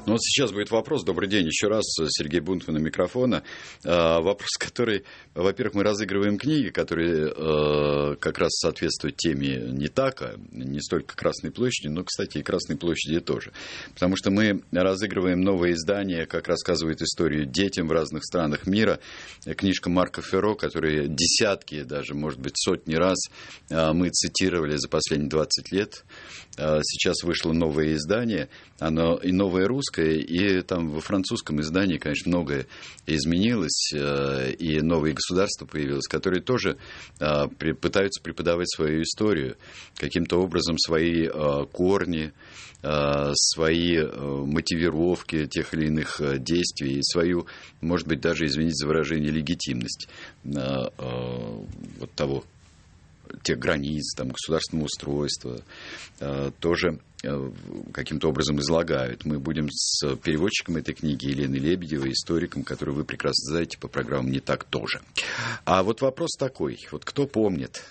Ну вот сейчас будет вопрос. Добрый день еще раз. Сергей Бунтман у микрофона. Вопрос, который... Во-первых, мы разыгрываем книги, которые как раз соответствуют теме НИТАКа, не столько Красной площади, но, кстати, и Красной площади тоже. Потому что мы разыгрываем новое издание, как рассказывает историю детям в разных странах мира. Книжка Марка Ферро, которую десятки, даже, может быть, сотни раз мы цитировали за последние 20 лет. Сейчас вышло новое издание, оно и новое русское, и там во французском издании, конечно, многое изменилось, и новые государства появилось, которые тоже пытаются преподавать свою историю, каким-то образом свои корни, свои мотивировки тех или иных действий, и свою, может быть, даже, извините за выражение, легитимность вот того, тех границ, там, государственного устройства, тоже каким-то образом излагают. Мы будем с переводчиком этой книги Еленой Лебедевой, историком, которую вы прекрасно знаете по программам «Не так» тоже. А вот вопрос такой. Вот кто помнит,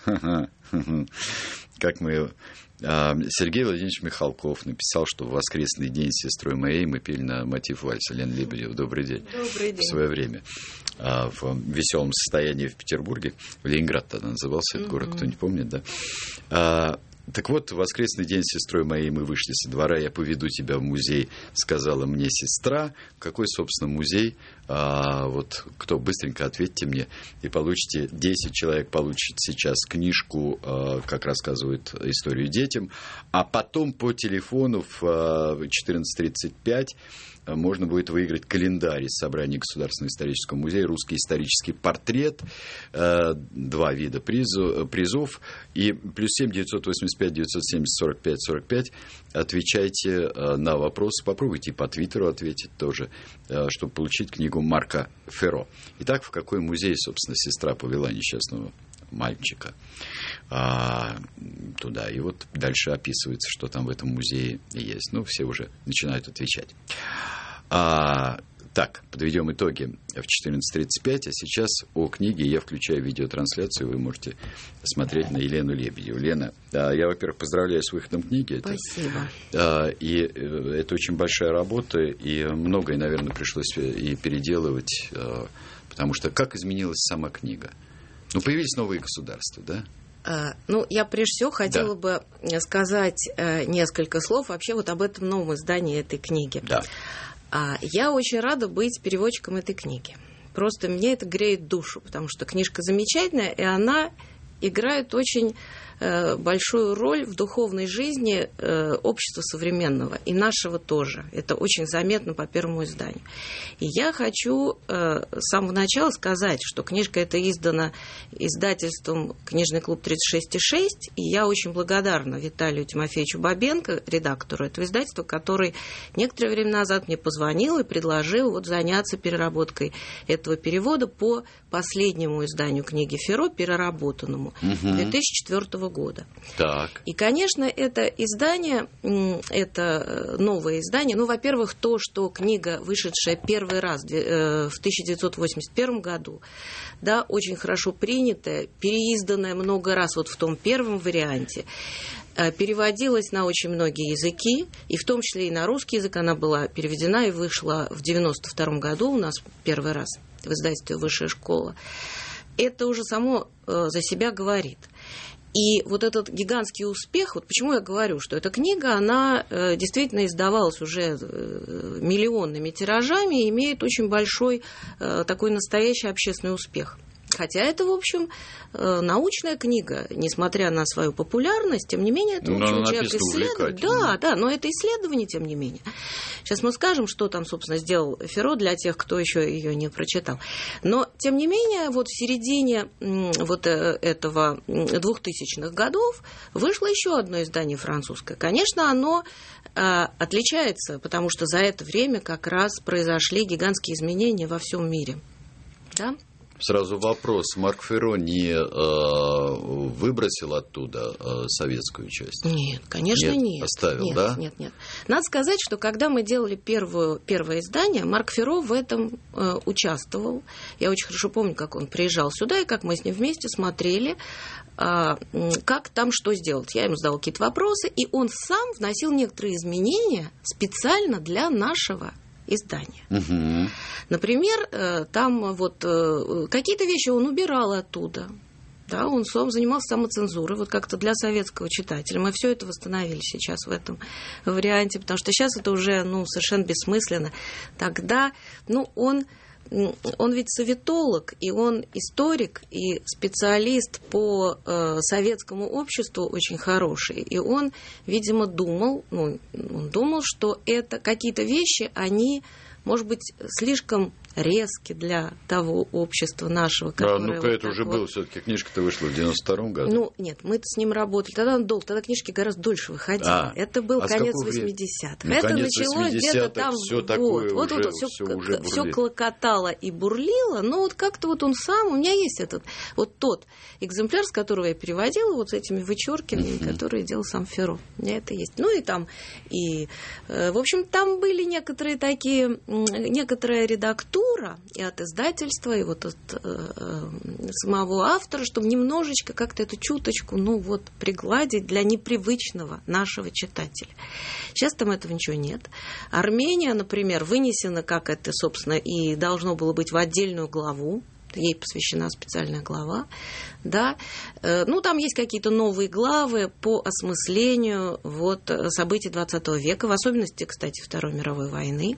как мы... Сергей Владимирович Михалков написал, что в воскресный день с сестрой моей мы пели на мотив вальса. Лена Лебедева, добрый день. Добрый день. В свое время. В веселом состоянии в Петербурге. Ленинград тогда назывался этот город, кто не помнит, да? Так вот, в воскресный день с сестрой моей мы вышли со двора, я поведу тебя в музей, сказала мне сестра. Какой, собственно, музей? Вот кто, быстренько ответьте мне, и получите, 10 человек получат сейчас книжку, как рассказывают историю детям, а потом по телефону в 14:35 можно будет выиграть календарь из собрания Государственного исторического музея, русский исторический портрет, 2 вида призов, и +7 985 970 45 45. Отвечайте на вопросы, попробуйте и по Твиттеру ответить тоже, чтобы получить книгу Марка Ферро. Итак, в какой музей, собственно, сестра повела несчастного мальчика туда. И вот дальше описывается, что там в этом музее есть. Ну, все уже начинают отвечать. Так, подведем итоги в 14:35, а сейчас о книге я включаю видеотрансляцию, вы можете смотреть на Елену Лебедеву. Лена, я, во-первых, поздравляю с выходом книги. Спасибо. И это очень большая работа, и многое, наверное, пришлось и переделывать, потому что как изменилась сама книга? Ну, появились новые государства, да? Ну, я прежде всего хотела бы сказать несколько слов вообще вот об этом новом издании этой книги. Да. Я очень рада быть переводчиком этой книги. Просто мне это греет душу, потому что книжка замечательная, и она играет очень большую роль в духовной жизни общества современного, и нашего тоже. Это очень заметно по первому изданию. И я хочу с самого начала сказать, что книжка эта издана издательством «Книжный клуб 36,6», и я очень благодарна Виталию Тимофеевичу Бабенко, редактору этого издательства, который некоторое время назад мне позвонил и предложил вот заняться переработкой этого перевода по последнему изданию книги Ферро, переработанному 2004 года. Так. И, конечно, это издание, это новое издание. Ну, во-первых, то, что книга, вышедшая первый раз в 1981 году, да, очень хорошо принятая, переизданная много раз вот в том первом варианте, переводилась на очень многие языки, и в том числе и на русский язык. Она была переведена и вышла в 1992 году у нас первый раз в издательстве «Высшая школа». Это уже само за себя говорит. И вот этот гигантский успех, вот почему я говорю, что эта книга, она действительно издавалась уже миллионными тиражами и имеет очень большой такой настоящий общественный успех. Хотя это, в общем, научная книга, несмотря на свою популярность, тем не менее, это, в общем, человек исследователь. Да, но это исследование, тем не менее. Сейчас мы скажем, что там, собственно, сделал Ферро для тех, кто еще ее не прочитал. Но, тем не менее, вот в середине вот этого 2000-х годов вышло еще одно издание французское. Конечно, оно отличается, потому что за это время как раз произошли гигантские изменения во всем мире. Да? Сразу вопрос. Марк Ферро не выбросил оттуда советскую часть? Нет, конечно, нет. Оставил, нет, да? Нет. Надо сказать, что когда мы делали первое издание, Марк Ферро в этом участвовал. Я очень хорошо помню, как он приезжал сюда, и как мы с ним вместе смотрели, как там что сделать. Я ему задала какие-то вопросы, и он сам вносил некоторые изменения специально для нашего издания. Угу. Например, там вот какие-то вещи он убирал оттуда. Да, он сам занимался самоцензурой, вот как-то для советского читателя. Мы все это восстановили сейчас в этом варианте, потому что сейчас это уже совершенно бессмысленно. Тогда он ведь советолог, и он историк, и специалист по советскому обществу очень хороший. И он, видимо, думал, что это какие-то вещи, они, может быть, слишком резки для того общества нашего, которое... это уже было, все-таки книжка-то вышла в 92-м году. Нет, мы-то с ним работали. Тогда книжки гораздо дольше выходили. Это был конец 80-х. Это началось где-то там... Все клокотало и бурлило, но вот как-то вот он сам... У меня есть тот экземпляр, с которого я переводила, вот с этими вычеркиваниями, которые делал сам Ферро. У меня это есть. В общем, там были некоторая редактура, и от издательства, и вот от самого автора, чтобы немножечко как-то эту чуточку, пригладить для непривычного нашего читателя. Сейчас там этого ничего нет. Армения, например, вынесена, как это, собственно, и должно было быть в отдельную главу. Ей посвящена специальная глава. Да. Там есть какие-то новые главы по осмыслению событий XX века, в особенности, кстати, Второй мировой войны.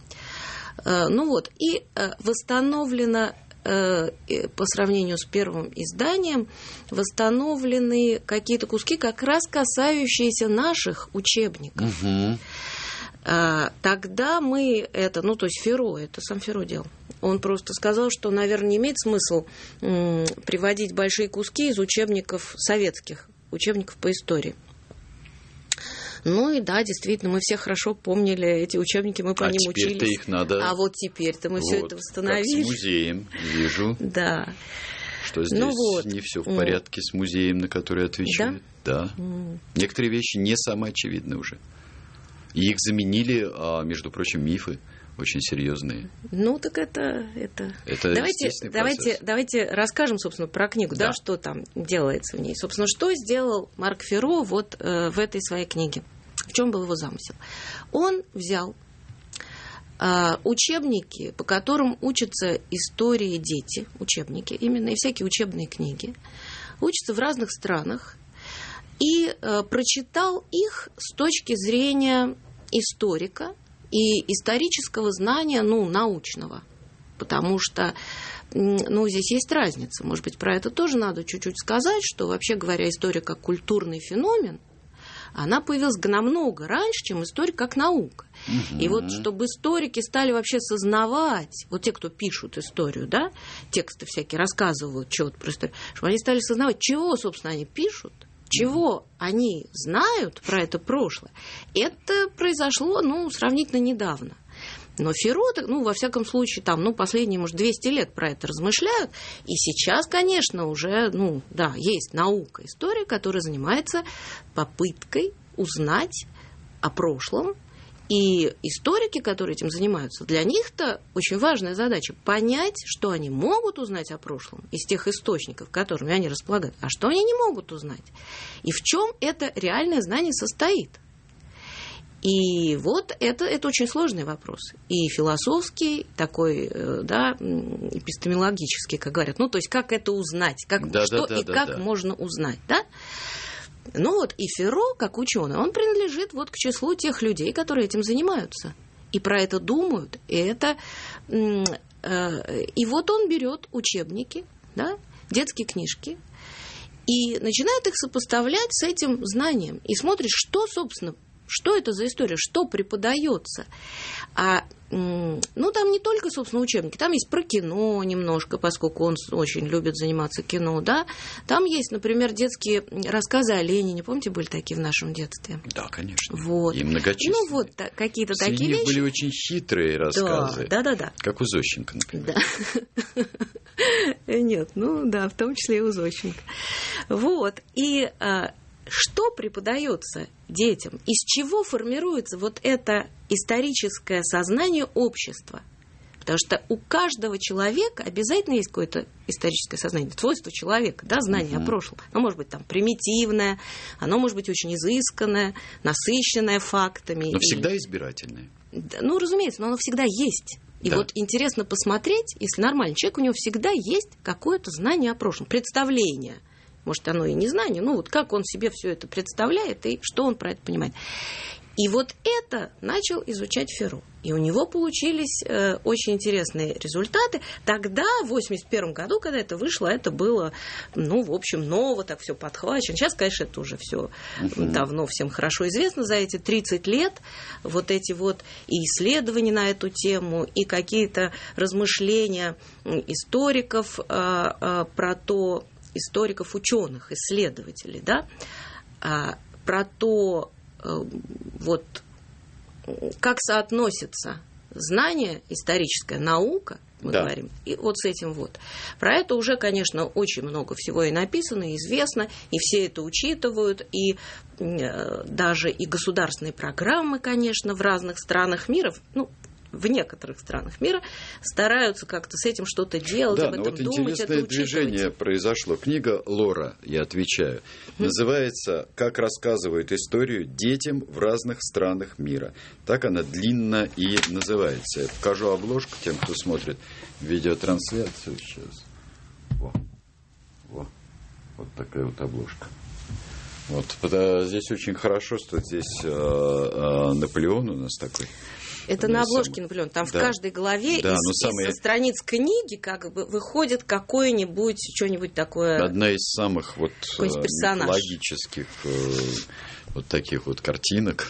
И восстановлено, по сравнению с первым изданием, восстановлены какие-то куски, как раз касающиеся наших учебников. Угу. Тогда мы то есть Ферро, это сам Ферро делал. Он просто сказал, что, наверное, не имеет смысла приводить большие куски из учебников советских, учебников по истории. Действительно, мы все хорошо помнили эти учебники, мы по ним учились. Теперь-то их надо... А вот теперь-то мы все это восстановили. Как с музеем, вижу. Да. Что здесь не все в порядке с музеем, на который отвечают. Да. Некоторые вещи не самые очевидные уже. И их заменили, между прочим, мифы очень серьезные. Так это естественный процесс. Давайте расскажем, собственно, про книгу, что там делается в ней. Собственно, что сделал Марк Ферро в этой своей книге? В чем был его замысел? Он взял учебники, по которым учатся истории дети, учебники, именно и всякие учебные книги, учатся в разных странах, и прочитал их с точки зрения историка и исторического знания, научного. Потому что, здесь есть разница. Может быть, про это тоже надо чуть-чуть сказать, что, вообще говоря, история как культурный феномен, она появилась намного раньше, чем история как наука. Угу. И чтобы историки стали вообще сознавать, те, кто пишут историю, тексты всякие рассказывают чего-то про историю, чтобы они стали сознавать, чего, собственно, они пишут, чего они знают про это прошлое, это произошло, сравнительно недавно. Но Ферро, во всяком случае, последние, может, 200 лет про это размышляют. И сейчас, конечно, уже, есть наука, история, которая занимается попыткой узнать о прошлом. И историки, которые этим занимаются, для них-то очень важная задача понять, что они могут узнать о прошлом из тех источников, которыми они располагают, а что они не могут узнать. И в чем это реальное знание состоит. И это очень сложный вопрос. И философский, такой, эпистемологический, как говорят. То есть, как это узнать, как можно узнать, да? И Ферро, как ученый, он принадлежит к числу тех людей, которые этим занимаются. И про это думают. И он берет учебники, детские книжки, и начинает их сопоставлять с этим знанием. И смотрит, что, собственно, что это за история, что преподается. Там не только, собственно, учебники, там есть про кино немножко, поскольку он очень любит заниматься кино, да. Там есть, например, детские рассказы о Ленине, помните, были такие в нашем детстве? Да, конечно. И многочисленные. Какие-то такие вещи. Среди них были очень хитрые рассказы. Да. Как у Зощенко, например. Да. нет. Ну да, в том числе и у Зощенко. Вот. И что преподается детям? Из чего формируется вот это историческое сознание общества? Потому что у каждого человека обязательно есть какое-то историческое сознание, свойство человека, да, знание о прошлом. Оно может быть там примитивное, оно может быть очень изысканное, насыщенное фактами. Но всегда избирательное. Ну, разумеется, но оно всегда есть. И вот интересно посмотреть, если нормальный человек, у него всегда есть какое-то знание о прошлом, представление. Может, оно и не знание, ну вот как он себе все это представляет и что он про это понимает. И вот это начал изучать Ферро. И у него получились очень интересные результаты. Тогда, в 1981 году, когда это вышло, это было, ну, в общем, ново, так все подхвачено. Сейчас, конечно, это уже все давно всем хорошо известно. За эти 30 лет вот эти вот и исследования на эту тему, и какие-то размышления историков про то, историков, ученых, исследователей, да, про то, вот как соотносится знание, историческая наука, мы говорим, и вот с этим вот. Про это уже, конечно, очень много всего и написано, и известно, и все это учитывают, и даже и государственные программы, конечно, в разных странах мира, ну, в некоторых странах мира стараются как-то с этим что-то делать, об этом вот думать, это интересное движение произошло. Книга Лора, я отвечаю, называется «Как рассказывают историю детям в разных странах мира». Так она длинно и называется. Я покажу обложку тем, кто смотрит видеотрансляцию сейчас. Вот такая вот обложка. Вот, здесь очень хорошо, что здесь Наполеон у нас такой. Это на обложке Наполеон. Там в каждой главе из страниц книги как бы выходит какое-нибудь, что-нибудь такое. Одна из самых вот мифологических вот таких вот картинок.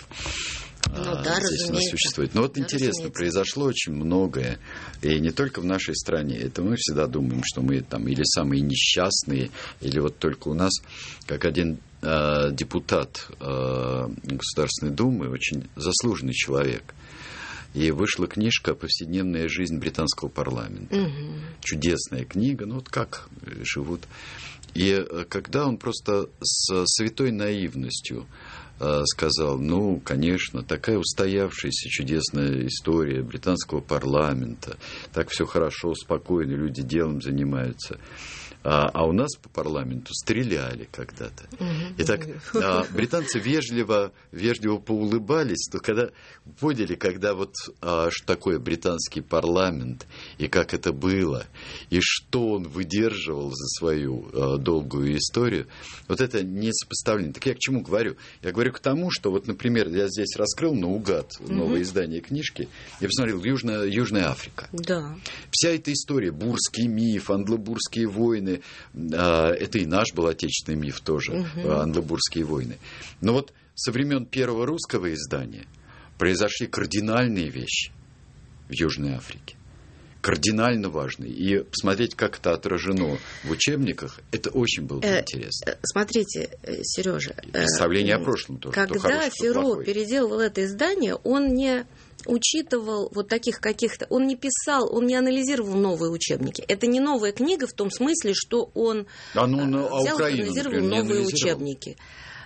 Здесь у нас существует. Но вот интересно, произошло очень многое. И не только в нашей стране. Это мы всегда думаем, что мы там или самые несчастные, или вот только у нас, как один депутат Государственной Думы, очень заслуженный человек. И вышла книжка «Повседневная жизнь британского парламента». Чудесная книга, ну вот как живут. И когда он просто с святой наивностью сказал, ну, конечно, такая устоявшаяся чудесная история британского парламента, так все хорошо, спокойно, люди делом занимаются. А у нас по парламенту стреляли когда-то. Итак, британцы вежливо поулыбались, то когда поняли, когда вот что такое британский парламент, и как это было, и что он выдерживал за свою долгую историю, вот это несопоставление. Так я к чему говорю? Я говорю к тому, что вот, например, я здесь раскрыл наугад новое издание книжки, я посмотрел Южная Африка. Да. Вся эта история, бурский миф, англобурские войны, это и наш был отечественный миф тоже, англобурские войны. Но вот со времен первого русского издания произошли кардинальные вещи в Южной Африке. Кардинально важные. И посмотреть, как это отражено в учебниках, это очень было бы интересно. Смотрите, Сережа. Представление о прошлом тоже. Когда Ферро переделывал это издание, он не учитывал вот таких каких-то... Он не писал, он не анализировал новые учебники. Это не новая книга в том смысле, что он взял и анализировал новые учебники.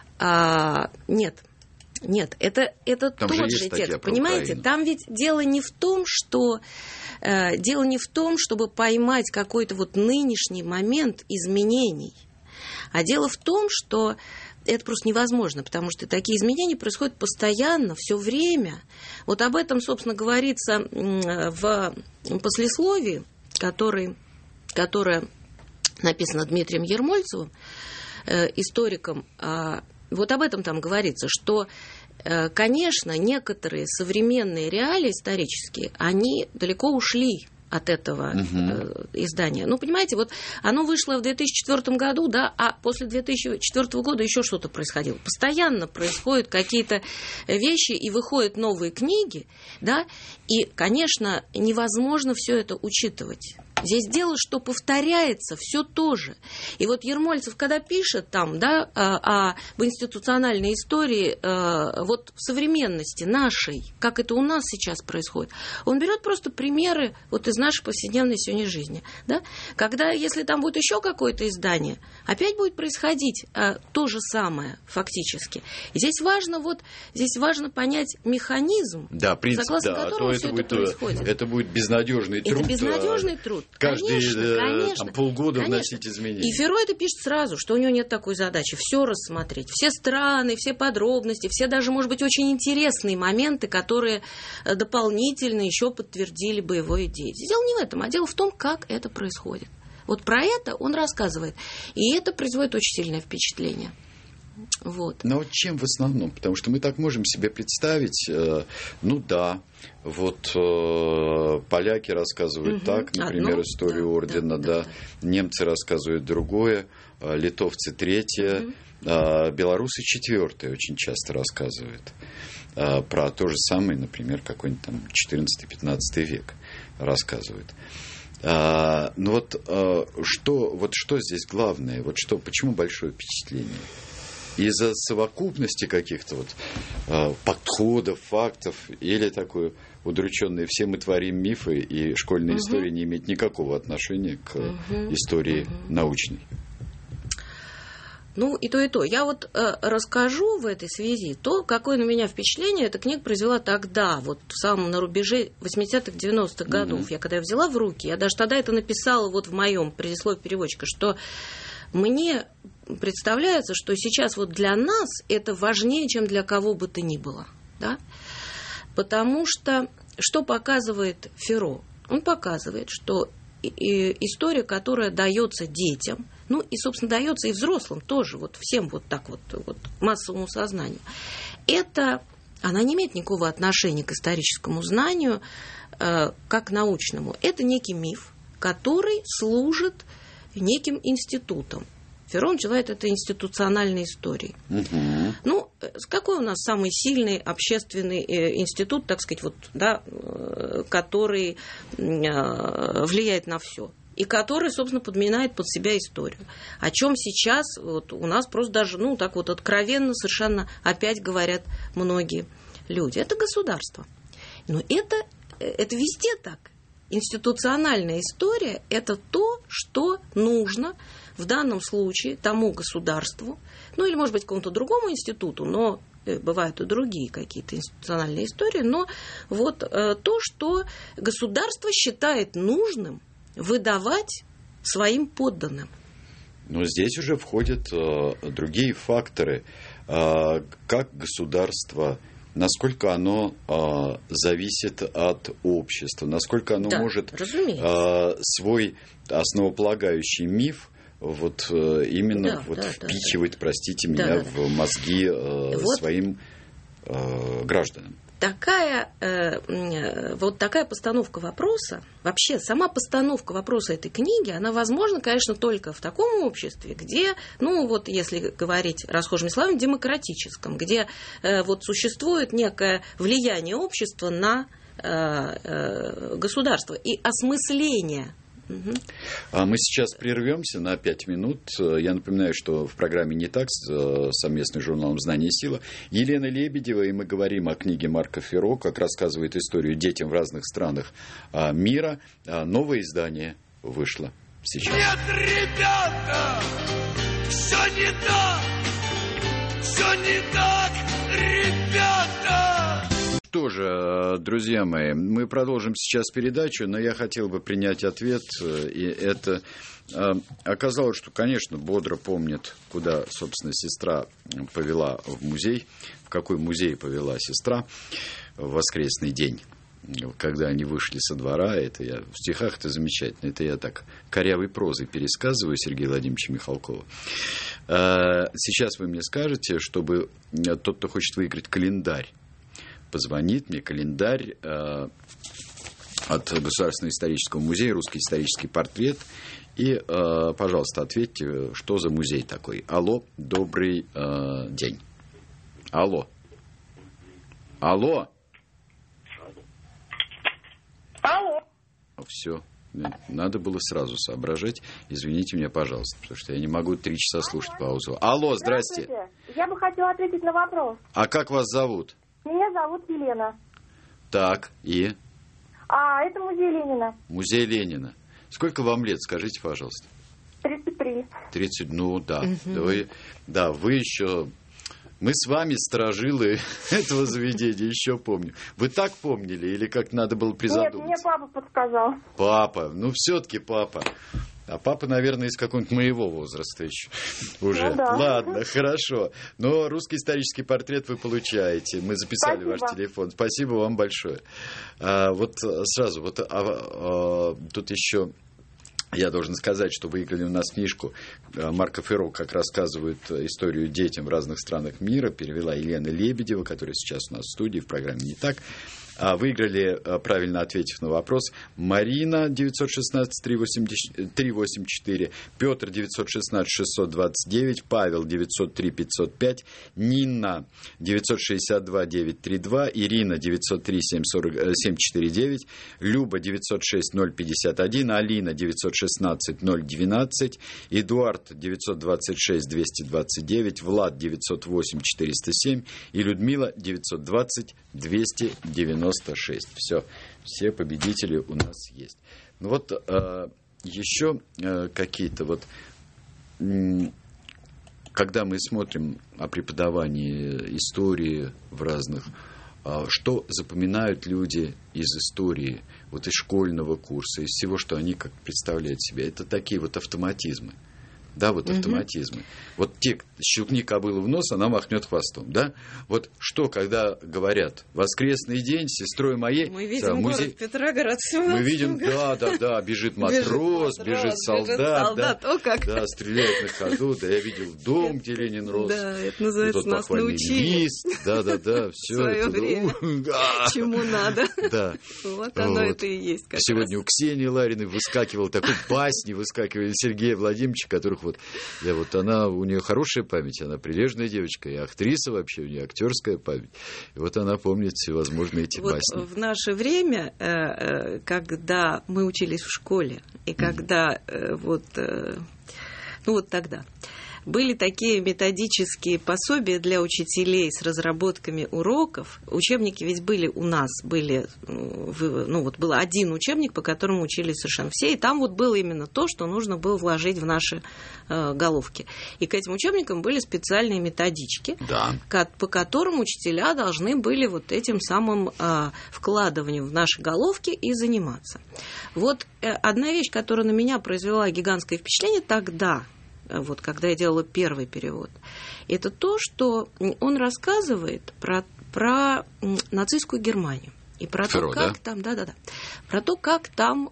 Нет, это тот же текст. Понимаете, там ведь дело не в том, чтобы поймать какой-то вот нынешний момент изменений, а дело в том, что это просто невозможно, потому что такие изменения происходят постоянно, все время. Вот об этом, собственно, говорится в послесловии, которое написано Дмитрием Ермольцевым, историком. Вот об этом там говорится, что, конечно, некоторые современные реалии исторические, они далеко ушли от этого издания. Ну, понимаете, вот оно вышло в 2004 году, да, а после 2004 года еще что-то происходило. Постоянно происходят какие-то вещи, и выходят новые книги, да, и, конечно, невозможно все это учитывать. Здесь дело, что повторяется все то же. И вот Ермольцев, когда пишет там, да, об институциональной истории, вот в современности нашей, как это у нас сейчас происходит, он берет просто примеры вот из нашей повседневной сегодня жизни. Да? Когда, если там будет еще какое-то издание, опять будет происходить то же самое фактически. И здесь важно понять механизм, да, принцип, согласно которому все это происходит. Это будет безнадежный труд. Это безнадежный труд. Каждые там, полгода вносить изменения. И Ферро это пишет сразу, что у него нет такой задачи все рассмотреть, все страны, все подробности, все даже, может быть, очень интересные моменты, которые дополнительно еще подтвердили бы его идеи. Дело не в этом, а дело в том, как это происходит. Вот про это он рассказывает. И это производит очень сильное впечатление. Вот. Но чем в основном? Потому что мы так можем себе представить, поляки рассказывают так, например, историю ордена, да. Немцы рассказывают другое, литовцы третье, белорусы четвертое очень часто рассказывают про то же самое, например, какой-нибудь там 14-15 век рассказывают. Что здесь главное? Почему большое впечатление? Из-за совокупности каких-то подходов, фактов, или такое удрученное «все мы творим мифы», и школьная история не имеет никакого отношения к истории научной? Ну, и то, и то. Я вот расскажу в этой связи то, какое на меня впечатление эта книга произвела тогда, вот в самом на рубеже 80-х, 90-х годов. Когда я взяла в руки, я даже тогда это написала вот в моем предисловии переводчика, что мне представляется, что сейчас вот для нас это важнее, чем для кого бы то ни было. Да? Потому что показывает Ферро? Он показывает, что история, которая дается детям, ну и, собственно, дается и взрослым тоже, вот всем вот так вот массовому сознанию, она не имеет никакого отношения к историческому знанию, как научному. Это некий миф, который служит неким институтом. Ферро называет это институциональной историей. Ну, какой у нас самый сильный общественный институт, так сказать, который влияет на все? И который, собственно, подминает под себя историю. О чем сейчас у нас просто даже, откровенно совершенно опять говорят многие люди. Это государство. Но это везде так. Институциональная история – это то, что нужно в данном случае тому государству, или, может быть, какому-то другому институту, но бывают и другие какие-то институциональные истории, но то, что государство считает нужным выдавать своим подданным. Но здесь уже входят другие факторы, как государство, насколько оно зависит от общества, насколько оно может свой основополагающий миф впихивать, простите меня, в мозги своим гражданам. Такая постановка вопроса, вообще сама постановка вопроса этой книги, она возможна, конечно, только в таком обществе, где, если говорить расхожими словами, демократическом, где существует некое влияние общества на государство и осмысление. Мы сейчас прервемся на 5 минут. Я напоминаю, что в программе «Не так» с совместным журналом «Знание и сила» Елена Лебедева, и мы говорим о книге Марка Ферро, как рассказывает историю детям в разных странах мира. Новое издание вышло сейчас. Нет, ребята, все не так, ребята. Что же, друзья мои, мы продолжим сейчас передачу, но я хотел бы принять ответ, и это оказалось, что, конечно, бодро помнит, куда, собственно, сестра повела в музей, в какой музей повела сестра в воскресный день, когда они вышли со двора. Это я в стихах, это замечательно, это я так корявой прозой пересказываю Сергея Владимировича Михалкова. Сейчас вы мне скажете, чтобы тот, кто хочет выиграть календарь, позвонит мне, календарь от Государственного исторического музея, русский исторический портрет. И, пожалуйста, ответьте, что за музей такой. Алло, добрый день. Алло. Алло. Все. надо было сразу соображать. Извините меня, пожалуйста, потому что я не могу 3 часа слушать паузу. Алло, здрасте. Я бы хотела ответить на вопрос. А как вас зовут? Меня зовут Елена. Так, и? Это музей Ленина. Музей Ленина. Сколько вам лет, скажите, пожалуйста? 33. 30, ну да. Вы еще... Мы с вами сторожилы этого заведения, еще помню. Вы так помнили или как надо было призадуматься? Нет, мне папа подсказал. Папа, ну все-таки папа. А папа, наверное, из какого-нибудь моего возраста еще уже. Ну, да. Ладно, хорошо. Но русский исторический портрет вы получаете. Мы записали ваш телефон. Спасибо вам большое. Тут еще... Я должен сказать, что выиграли у нас книжку. Марко Ферро как рассказывает историю детям в разных странах мира. Перевела Елена Лебедева, которая сейчас у нас в студии в программе «Не так». Выиграли, правильно ответив на вопрос, Марина 916-384, Петр 916-629, Павел 903-505, Нина 962-932, Ирина 903-749, Люба 906-051, Алина 916-012, Эдуард 926-229, Влад 908-407 и Людмила 920-296. Все победители у нас есть. Ну вот еще какие-то когда мы смотрим о преподавании истории в разных, что запоминают люди из истории, из школьного курса, из всего, что они как представляют себе, это такие автоматизмы. Да, автоматизмы. Щелкни кобылу в нос, она махнет хвостом. Да? Что, когда говорят «Воскресный день, сестрой моей...» Мы видим город Петроград. Мы видим, да, бежит матрос, бежит солдат. О, как. Да, стреляет на ходу. Да, я видел дом, где Ленин рос. Да, это называется «Нас научили». Лист. Да, все свое это. Время. Чему надо. Да. Вот оно это и есть. Сегодня у Ксении Лариной выскакивал такой басни, выскакивали Сергея Владимировича, которых у нее хорошая память, она прилежная девочка, и актриса вообще, у нее актерская память. И она помнит всевозможные эти басни. В наше время, когда мы учились в школе, и когда тогда были такие методические пособия для учителей с разработками уроков. Учебники ведь были у нас, был один учебник, по которому учились совершенно все, и там было именно то, что нужно было вложить в наши головки. И к этим учебникам были специальные методички, по которым учителя должны были этим самым вкладыванием в наши головки и заниматься. Одна вещь, которая на меня произвела гигантское впечатление тогда, когда я делала первый перевод, это то, что он рассказывает про нацистскую Германию. И про Ферро, то, как там, про то, как там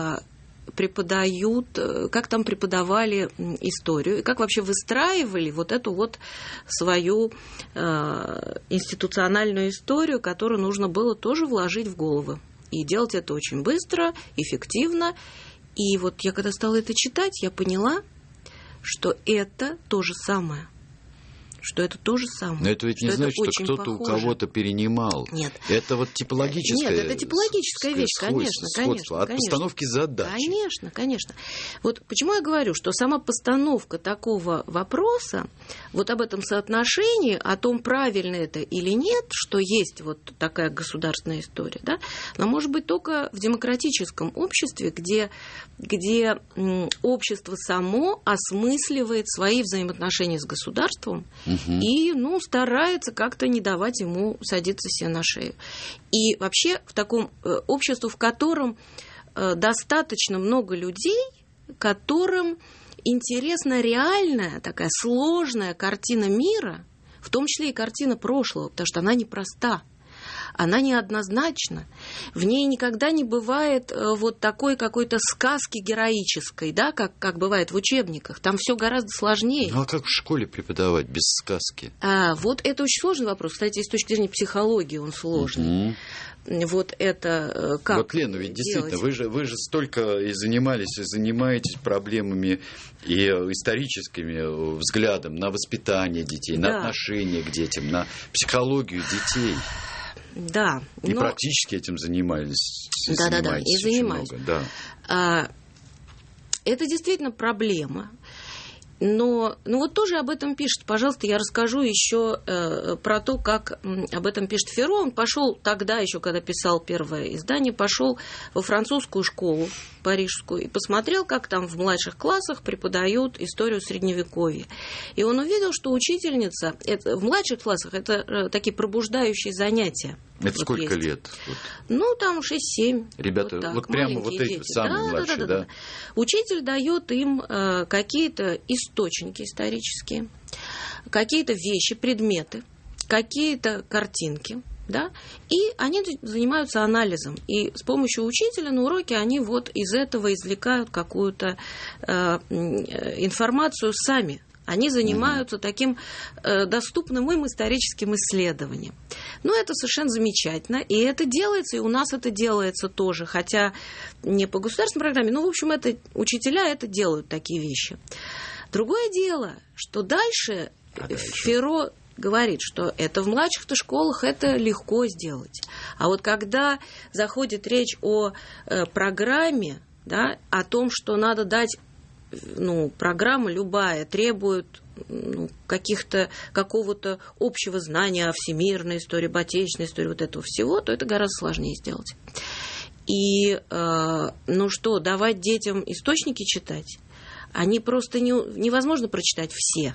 как там преподавали историю, и как вообще выстраивали эту свою институциональную историю, которую нужно было тоже вложить в головы. И делать это очень быстро, эффективно. И я когда стала это читать, я поняла, что это то же самое. Но это ведь не значит, что кто-то у кого-то перенимал. Нет. Это типологическая Нет, это типологическая вещь, конечно. От постановки задачи. Конечно. Почему я говорю, что сама постановка такого вопроса, об этом соотношении, о том, правильно это или нет, что есть такая государственная история, да, она может быть только в демократическом обществе, где общество само осмысливает свои взаимоотношения с государством, и, старается как-то не давать ему садиться себе на шею. И вообще в таком обществе, в котором достаточно много людей, которым интересна реальная такая сложная картина мира, в том числе и картина прошлого, потому что она непроста. Она неоднозначна. В ней никогда не бывает такой какой-то сказки героической, да, как бывает в учебниках. Там все гораздо сложнее. А как в школе преподавать без сказки? Это очень сложный вопрос. Кстати, с точки зрения психологии он сложный. Это как Лена, ведь действительно, вы же столько и занимались, и занимаетесь проблемами и историческими взглядом на воспитание детей, на отношение к детям, на психологию детей. Да. И практически этим занимались. Да, и занимаюсь. Много, да. Это действительно проблема. Но вот тоже об этом пишет. Пожалуйста, я расскажу еще про то, как об этом пишет Ферро. Он пошел тогда, еще когда писал первое издание, пошел во французскую школу парижскую и посмотрел, как там в младших классах преподают историю Средневековья. И он увидел, что учительница в младших классах это такие пробуждающие занятия. Это сколько лет? Там 6-7. Ребята, вот прямо вот эти дети. самые младшие, да? Учитель дает им какие-то источники исторические, какие-то вещи, предметы, какие-то картинки, да, и они занимаются анализом. И с помощью учителя на уроке они вот из этого извлекают какую-то информацию сами. Они занимаются таким доступным им историческим исследованием. Это совершенно замечательно. И это делается, и у нас это делается тоже. Хотя не по государственной программе, в общем, учителя это делают, такие вещи. Другое дело, что дальше Ферро говорит, что это в младших-то школах это легко сделать. А вот когда заходит речь о программе, да, о том, что надо дать, программа любая требует какого-то общего знания о всемирной истории, об отечественной истории, вот этого всего, то это гораздо сложнее сделать. И, давать детям источники читать, они просто невозможно прочитать все.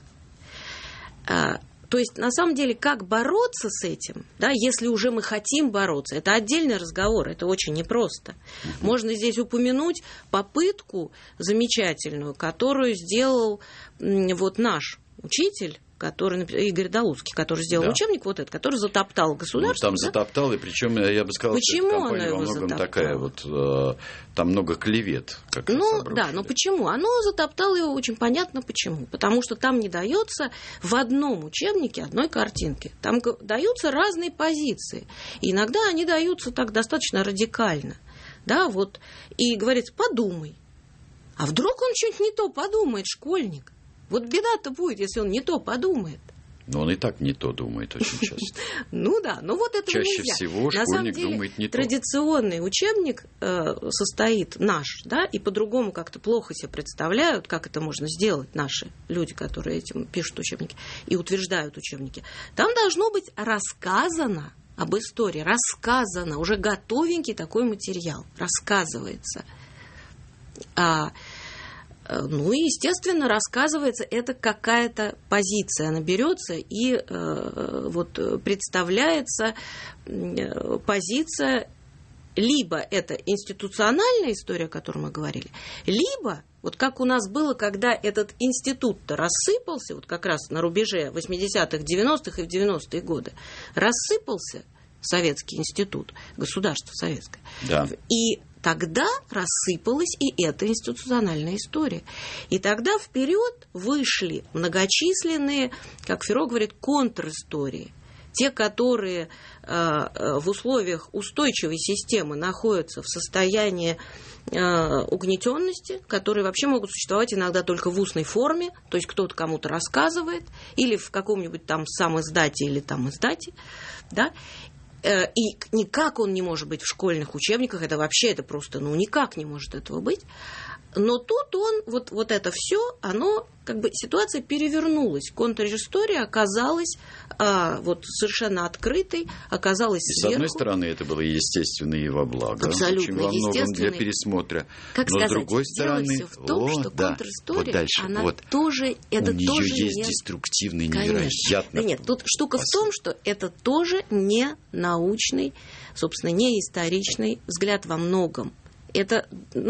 То есть, на самом деле, как бороться с этим, да, если уже мы хотим бороться, это отдельный разговор, это очень непросто. Можно здесь упомянуть попытку замечательную, которую сделал наш учитель, Игорь Даутский, который сделал учебник вот этот, который затоптал государство. Там затоптал, и причем, я бы сказал, почему что эта компания во многом затоптала? Такая там много клевет. Но почему? Оно затоптало его, очень понятно почему. Потому что там не дается в одном учебнике одной картинки. Там даются разные позиции. И иногда они даются так достаточно радикально. Да, и говорится, подумай. А вдруг он что-нибудь не то подумает, школьник? Вот беда-то будет, если он не то подумает. Но он и так не то думает очень часто. Это чаще нельзя. всего школьник думает не то. Традиционный учебник состоит наш, да, и по-другому как-то плохо себе представляют, как это можно сделать наши люди, которые этим пишут учебники и утверждают учебники. Там должно быть рассказано об истории, рассказано, уже готовенький такой материал, рассказывается. Естественно, рассказывается, это какая-то позиция. Она берется и представляется позиция, либо это институциональная история, о которой мы говорили, либо, как у нас было, когда этот институт-то рассыпался, как раз на рубеже 80-х, 90-х и в 90-е годы, рассыпался Советский институт, государство советское. Да. И тогда рассыпалась и эта институциональная история. И тогда вперед вышли многочисленные, как Ферро говорит, контристории. Те, которые в условиях устойчивой системы находятся в состоянии угнетенности, которые вообще могут существовать иногда только в устной форме, то есть кто-то кому-то рассказывает, или в каком-нибудь там самиздате или там издате, да. И никак он не может быть в школьных учебниках, это просто, никак не может этого быть. Но тут он, вот это все, оно, ситуация перевернулась. Контристория оказалась совершенно открытой, оказалась сверху. С одной стороны, это было естественно и во благо. Абсолютно очень во многом для пересмотра. Но с другой стороны, дело всё в том, что контристория, она тоже, это у нее тоже есть не... деструктивный, Конечно. невероятно. Да нет, тут штука в том, что это тоже не научный, собственно, не историчный взгляд во многом. Это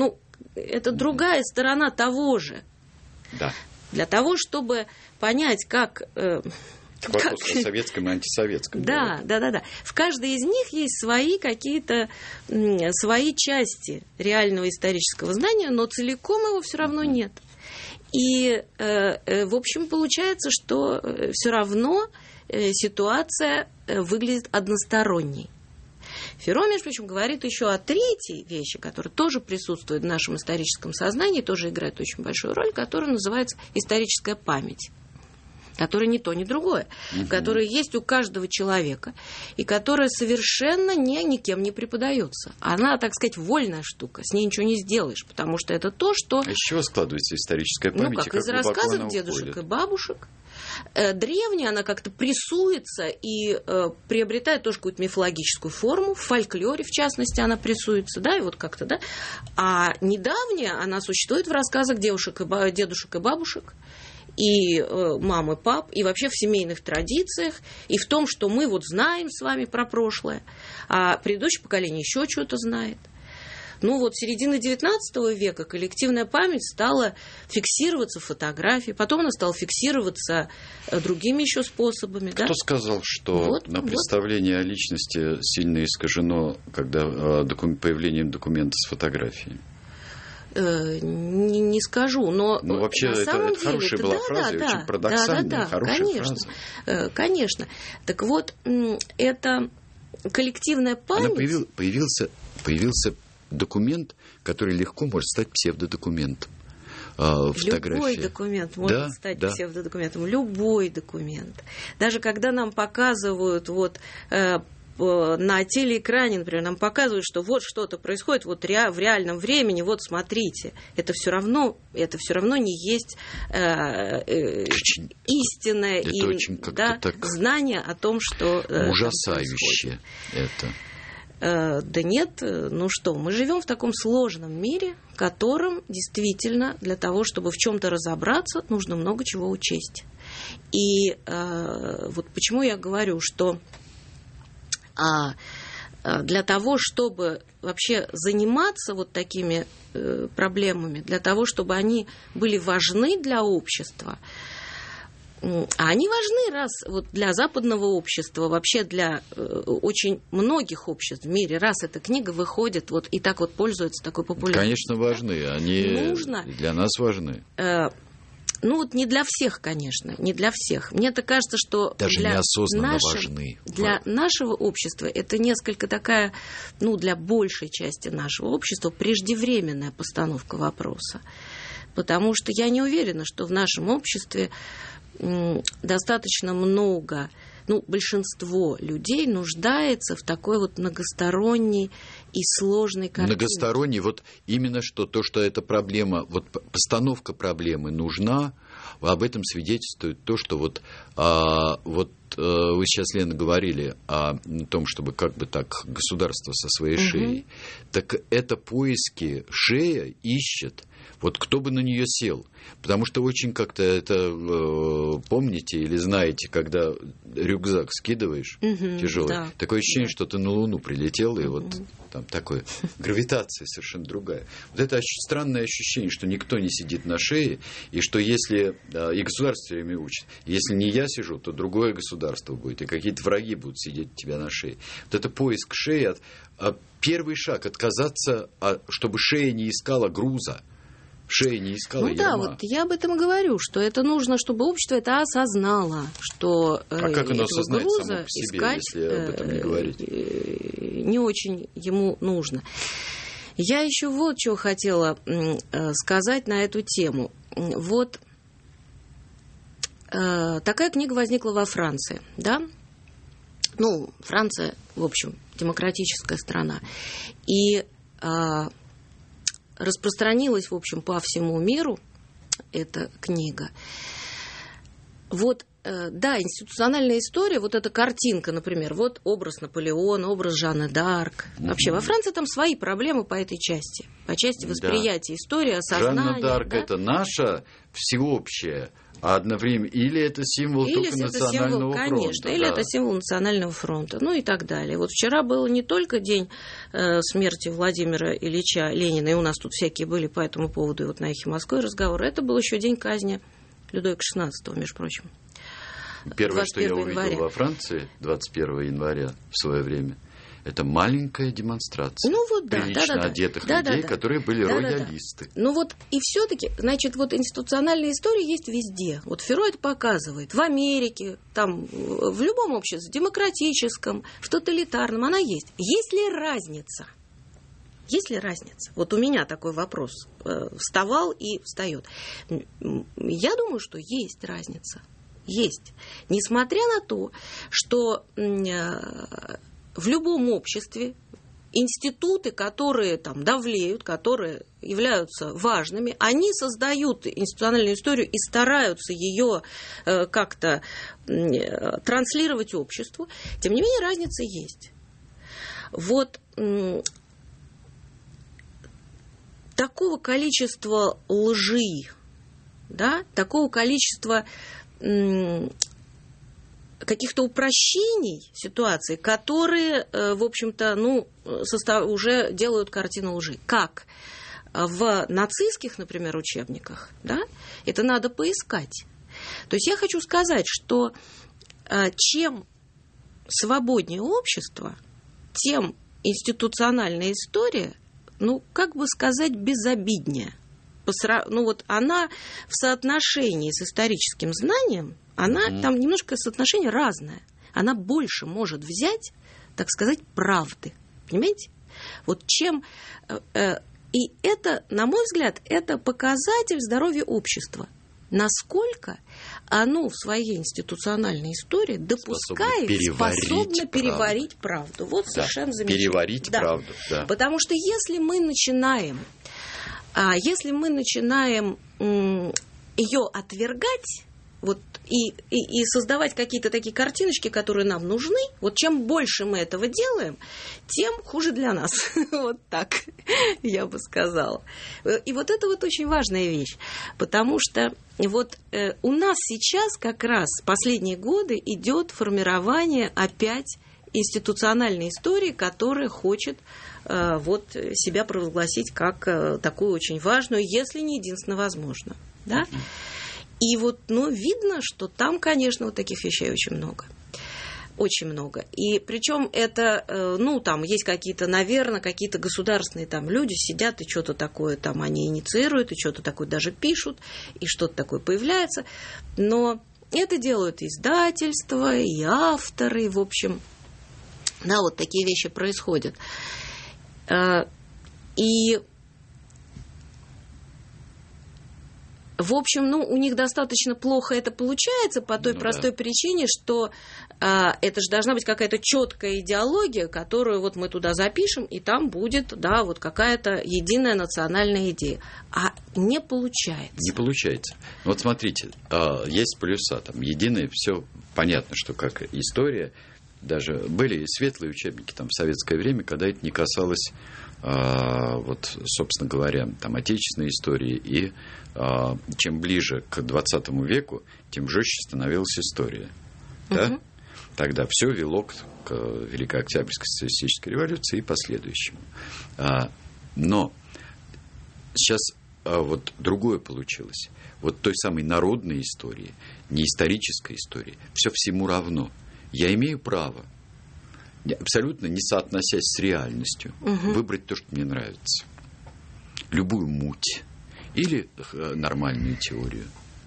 другая сторона того же. Да. Для того, чтобы понять, как... Вопрос о советском и антисоветском. Да. В каждой из них есть свои какие-то, свои части реального исторического знания, но целиком его все равно нет. И, в общем, получается, что все равно ситуация выглядит односторонней. Ферро, между прочим, говорит еще о третьей вещи, которая тоже присутствует в нашем историческом сознании, тоже играет очень большую роль, которая называется историческая память. которая ни то, ни другое, которая есть у каждого человека, и которая совершенно никем не преподается. Она, так сказать, вольная штука, с ней ничего не сделаешь, потому что это то, что... А из чего складывается историческая память? Ну, как из рассказов дедушек и бабушек. Древняя, она как-то прессуется и приобретает тоже какую-то мифологическую форму, в фольклоре, в частности, она прессуется, да, и вот как-то, да. А недавняя, она существует в рассказах дедушек и бабушек, и мам и пап, и вообще в семейных традициях, и в том, что мы вот знаем с вами про прошлое, а предыдущее поколение еще что-то знает. Ну вот, с середины XIX века коллективная память стала фиксироваться в фотографии, потом она стала фиксироваться другими еще способами. Кто сказал, что вот, представление о личности сильно искажено, когда появлением документа с фотографией? Не скажу, но вообще на самом это деле... хорошая была фраза, очень парадоксальная, хорошая конечно, фраза. Конечно. Так вот, это коллективная память... Появился документ, который легко может стать псевдодокументом. Любой документ может стать псевдодокументом. Любой документ. Даже когда нам показывают на телеэкране, например, нам показывают, что вот что-то происходит в реальном времени, вот смотрите, это все равно не есть истинное знание о том, что ужасающе это. Да нет, ну что, мы живем в таком сложном мире, в котором действительно для того, чтобы в чем-то разобраться, нужно много чего учесть. И вот почему я говорю, что для того, чтобы вообще заниматься вот такими проблемами, для того, чтобы они были важны для общества, а они важны раз вот для западного общества, вообще для очень многих обществ в мире, раз эта книга выходит вот и так вот пользуется такой популярностью. Конечно, важны, они для нас важны. Ну вот не для всех, конечно, не для всех. Мне так кажется, что даже неосознанно важны. Для нашего общества это несколько такая, ну для большей части нашего общества преждевременная постановка вопроса. Потому что я не уверена, что в нашем обществе достаточно много, большинство людей нуждается в такой вот многосторонней и сложной картине. Многосторонний, вот именно что эта проблема, вот постановка проблемы нужна, об этом свидетельствует то, что вы сейчас, Лена, говорили о том, чтобы как бы так государство со своей шеей, так это поиски, шея ищет, вот кто бы на нее сел. Потому что очень как-то это помните или знаете, когда рюкзак скидываешь тяжелый, такое ощущение, что ты на Луну прилетел, и вот там такое, гравитация совершенно другая. Вот это странное ощущение, что никто не сидит на шее, и что если, и государство все время учит, если не я сижу, то другое государство будет, и какие-то враги будут сидеть у тебя на шее. Вот это поиск шеи, первый шаг, отказаться, чтобы шея не искала груза, шея не искала ярма. Да, вот я об этом и говорю, что это нужно, чтобы общество это осознало, что как оно осознает груза само по себе, искать если об этом не говорить? Не очень ему нужно. Я еще вот что хотела сказать на эту тему. Вот такая книга возникла во Франции, да? Франция, в общем, демократическая страна. И распространилась, в общем, по всему миру эта книга. Вот, да, институциональная история, вот эта картинка, например, вот образ Наполеона, образ Жанны д'Арк. Вообще, во Франции там свои проблемы по этой части, по части восприятия истории, осознания. Жанна д'Арк это наша всеобщая, а одновременно или это символ только национального фронта. Конечно, или это символ национального фронта, и так далее. Вот вчера был не только день смерти Владимира Ильича Ленина, и у нас тут всякие были по этому поводу, и вот на «Эхе Москвы» разговоры, это был еще день казни Людовика XVI, между прочим. Первое, что я увидел во Франции 21 января в свое время, это маленькая демонстрация прилично одетых людей, которые были роялисты. И все-таки, значит, институциональная история есть везде. Вот Ферро это показывает. В Америке, там, в любом обществе, в демократическом, в тоталитарном, она есть. Есть ли разница? Есть ли разница? Вот у меня такой вопрос вставал и встает. Я думаю, что есть разница. Есть. Несмотря на то, что в любом обществе институты, которые там давлеют, которые являются важными, они создают институциональную историю и стараются ее как-то транслировать обществу. Тем не менее, разница есть. Вот такого количества лжи, да, такого количества каких-то упрощений ситуации, которые, в общем-то, уже делают картину лжи. Как в нацистских, например, учебниках, да, это надо поискать. То есть я хочу сказать, что чем свободнее общество, тем институциональная история, как бы сказать, безобиднее. Она в соотношении с историческим знанием, там немножко соотношение разное. Она больше может взять, так сказать, правды. Понимаете? Вот чем... И это, на мой взгляд, это показатель здоровья общества. Насколько оно в своей институциональной истории допускает, способно переварить правду. Вот да, совершенно замечательно. Переварить правду, да. Потому что если мы начинаем ее отвергать, и создавать какие-то такие картиночки, которые нам нужны, вот чем больше мы этого делаем, тем хуже для нас. Вот так я бы сказала. И вот это вот очень важная вещь, потому что у нас сейчас как раз последние годы идет формирование опять институциональной истории, которая хочет себя провозгласить как такую очень важную, если не единственно возможную. Да? И видно, что там, конечно, вот таких вещей очень много. Очень много. И причем это, там есть какие-то, наверное, какие-то государственные там люди сидят и что-то такое там они инициируют, и что-то такое даже пишут, и что-то такое появляется. Но это делают издательства, и авторы, в общем. Да, вот такие вещи происходят. И в общем, у них достаточно плохо это получается по той простой причине, что это же должна быть какая-то четкая идеология, которую мы туда запишем, и там будет, какая-то единая национальная идея. А не получается. Не получается. Вот смотрите, есть плюса, там единое, все понятно, что как история, даже были светлые учебники там в советское время, когда это не касалось, собственно говоря, там отечественной истории, и чем ближе к 20 веку, тем жестче становилась история. Да? Тогда все вело к Великой Октябрьской социалистической революции и последующему. Но сейчас другое получилось. Той самой народной истории, не исторической истории, все всему равно. Я имею право, абсолютно не соотносясь с реальностью, выбрать то, что мне нравится. Любую муть. Или нормальную теорию.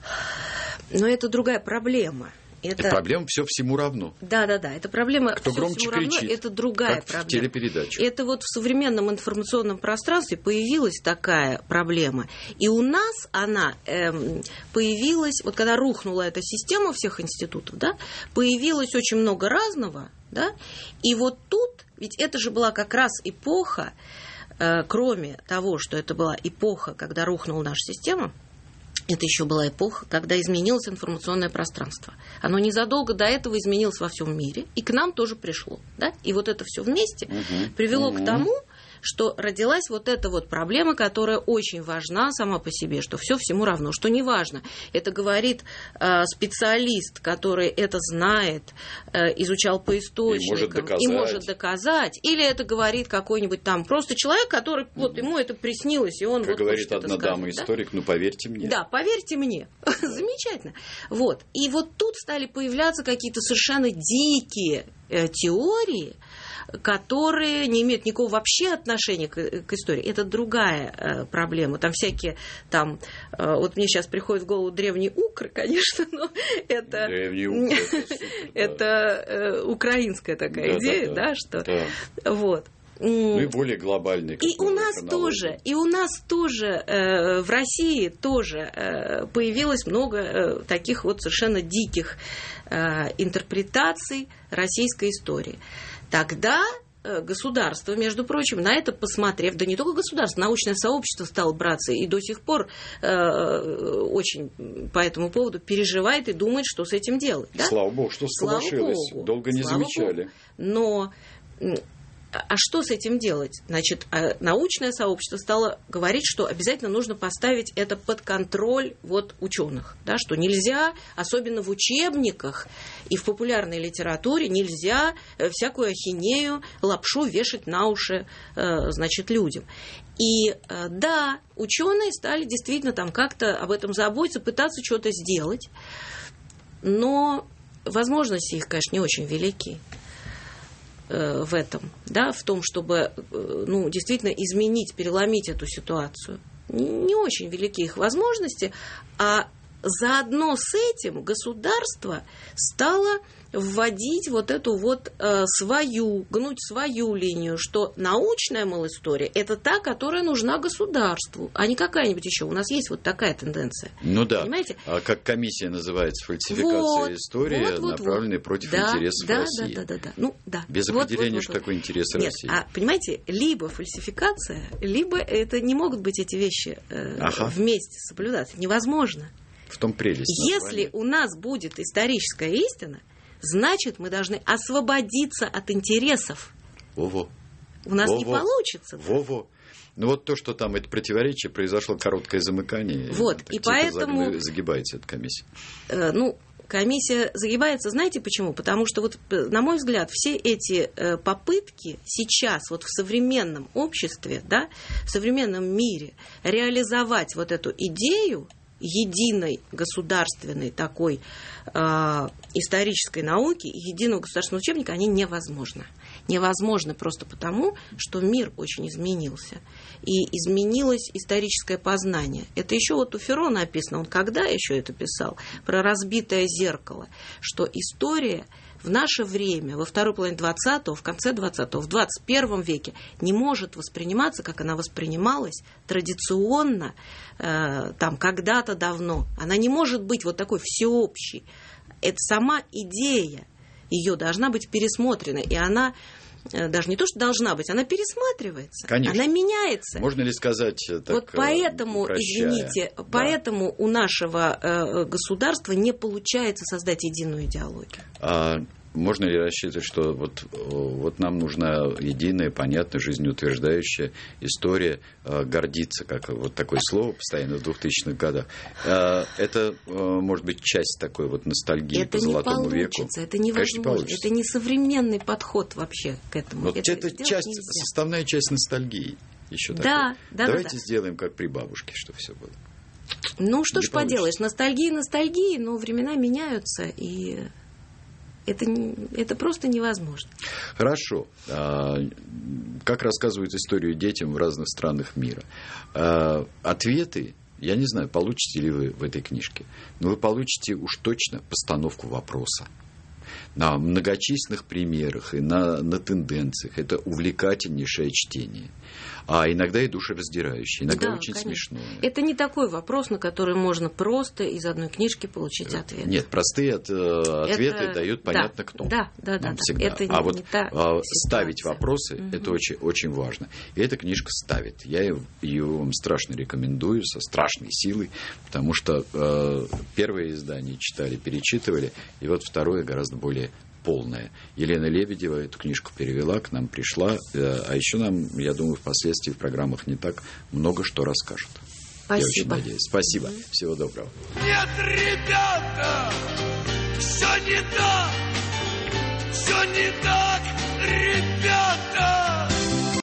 Но это другая проблема. Это проблема все всему равно. Да. Это проблема кто все всему равно. Это другая как проблема. В телепередаче. Это в современном информационном пространстве появилась такая проблема. И у нас она появилась, когда рухнула эта система всех институтов, да, появилось очень много разного, да, и тут, ведь это же была как раз эпоха, кроме того, что это была эпоха, когда рухнула наша система, это еще была эпоха, когда изменилось информационное пространство. Оно незадолго до этого изменилось во всем мире, и к нам тоже пришло. Да? И это все вместе привело к тому, что родилась эта проблема, которая очень важна сама по себе, что все всему равно, что неважно. Это говорит специалист, который это знает, изучал по источникам и может доказать. Или это говорит какой-нибудь там просто человек, который ему это приснилось, и он как говорит одна дама-историк, поверьте мне. Да, поверьте мне. Замечательно. И тут стали появляться какие-то совершенно дикие теории, которые не имеют никакого вообще отношения к истории. Это другая проблема. Там всякие, мне сейчас приходит в голову древние укры, конечно, но это... Древние укры, это супер, это украинская такая идея, что... Да. Ну и более глобальные. И у нас тоже в России тоже появилось много таких вот совершенно диких интерпретаций российской истории. Тогда государство, между прочим, на это посмотрев, да не только государство, научное сообщество стало браться и до сих пор очень по этому поводу переживает и думает, что с этим делать. Да? Слава богу, что всполошилось. Долго не замечали. Но что с этим делать? Значит, научное сообщество стало говорить, что обязательно нужно поставить это под контроль вот ученых, да, что нельзя, особенно в учебниках и в популярной литературе, нельзя всякую ахинею, лапшу вешать на уши, значит, людям. И да, ученые стали действительно там как-то об этом заботиться, пытаться что-то сделать, но возможности их, конечно, не очень велики в этом, да, в том, чтобы действительно изменить, переломить эту ситуацию. Не очень велики их возможности, а заодно с этим государство стало вводить вот эту вот гнуть свою линию, что научная, мол, история – это та, которая нужна государству, а не какая-нибудь еще. У нас есть вот такая тенденция. Ну да. Понимаете? А как комиссия называется, фальсификация истории, направленная против интересов России. Да. Ну, да. Без определения, что такое интересы России. Нет, понимаете, либо фальсификация, либо это не могут быть эти вещи вместе соблюдаться. Невозможно. В том прелесть названия. Если у нас будет историческая истина, значит, мы должны освободиться от интересов. Во-во. У нас не получится. Во-во. Ну вот то, что там это противоречие, произошло короткое замыкание. Вот, и поэтому загибается эта комиссия. Комиссия загибается, знаете почему? Потому что, вот, на мой взгляд, все эти попытки сейчас вот в современном обществе, да, в современном мире реализовать вот эту идею единой государственной такой исторической науки и единого государственного учебника, они невозможны. Невозможно просто потому, что мир очень изменился. И изменилось историческое познание. Это еще вот у Ферро написано, он когда еще это писал? Про разбитое зеркало, что история в наше время, во второй половине 20-го, в конце 20-го, в 21 веке не может восприниматься, как она воспринималась традиционно, там, когда-то давно. Она не может быть вот такой всеобщей. Это сама идея, ее должна быть пересмотрена, и она даже не то, что должна быть, она пересматривается. Конечно. Она меняется. Можно ли сказать так, вот поэтому, упрощая, извините, поэтому у нашего государства не получается создать единую идеологию. Можно ли рассчитывать, что вот нам нужна единая, понятная, жизнеутверждающая история, гордиться, как вот такое слово постоянно в 2000-х годах. Это может быть часть такой вот ностальгии это по Золотому веку. Это невозможно. Это не современный подход вообще к этому. Вот это составная часть ностальгии. Еще Давайте сделаем как при бабушке, чтобы все было. Ну, что ж поделаешь, ностальгии, но времена меняются, и это просто невозможно. Хорошо. Как рассказывают историю детям в разных странах мира? Ответы, я не знаю, получите ли вы в этой книжке, но вы получите уж точно постановку вопроса. На многочисленных примерах и на тенденциях. Это увлекательнейшее чтение. А иногда и душераздирающее, иногда очень смешное. Это не такой вопрос, на который можно просто из одной книжки получить ответ. Нет, простые ответы дают понятно кто. Да. Всегда. Это вот ставить ситуация. Вопросы, это очень, очень важно. И эта книжка ставит. Я ее вам страшно рекомендую, со страшной силой, потому что первое издание читали, перечитывали, и вот второе гораздо более полная. Елена Лебедева эту книжку перевела, к нам пришла, а еще нам, я думаю, впоследствии в программах «Не так» много что расскажет. Спасибо. Я очень надеюсь. Спасибо. Всего доброго. Нет, ребята,